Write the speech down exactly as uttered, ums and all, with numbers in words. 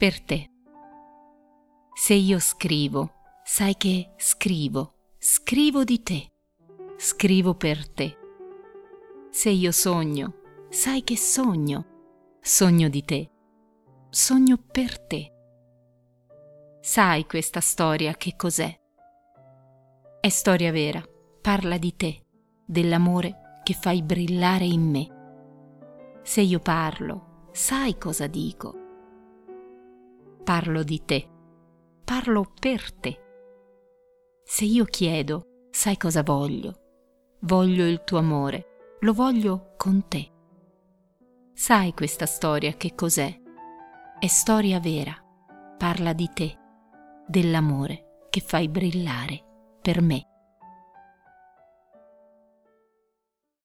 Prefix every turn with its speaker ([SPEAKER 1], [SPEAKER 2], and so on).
[SPEAKER 1] per te. Se io scrivo, sai che scrivo, scrivo di te, scrivo per te. Se io sogno, sai che sogno, sogno di te, sogno per te. Sai questa storia che cos'è? È storia vera, parla di te, dell'amore che fai brillare in me. Se io parlo, sai cosa dico? Parlo di te, parlo per te. Se io chiedo, sai cosa voglio? Voglio il tuo amore, lo voglio con te. Sai questa storia che cos'è? È storia vera, parla di te, dell'amore che fai brillare per me.